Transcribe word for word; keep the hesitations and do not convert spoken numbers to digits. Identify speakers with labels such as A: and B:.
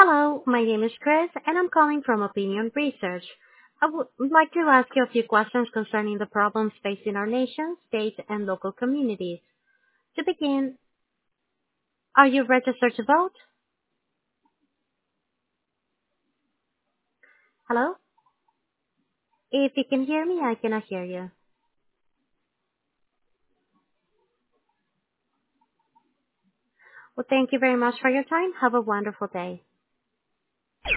A: Hello, my name is Chris, and I'm calling from Opinion Research. I would like to ask you a few questions concerning the problems facing our nation, state, and local communities. To begin, are you registered to vote? Hello? If you can hear me, I cannot hear you. Well, thank you very much for your time. Have a wonderful day.